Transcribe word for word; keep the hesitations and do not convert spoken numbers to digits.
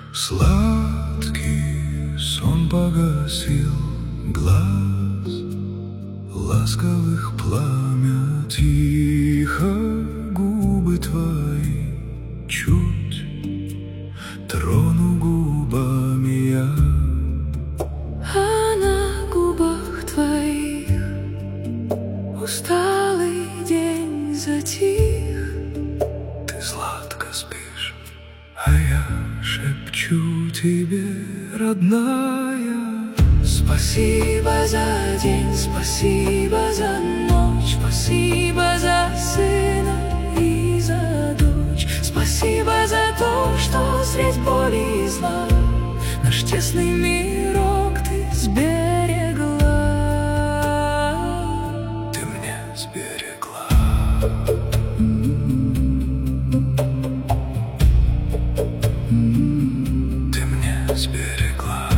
Сладкий сон погасил глаз, ласковых пламя тихо, губы твои чуть трону губами я. А на губах твоих усталый день затих. Ты сладко спишь, а я шепчу тебе, родная. Спасибо за день, спасибо за ночь, спасибо за сына и за дочь. Спасибо за то, что средь боли и зла наш тесный мирок ты сберегла. Ты мне сберегла. Ты мне сберегла.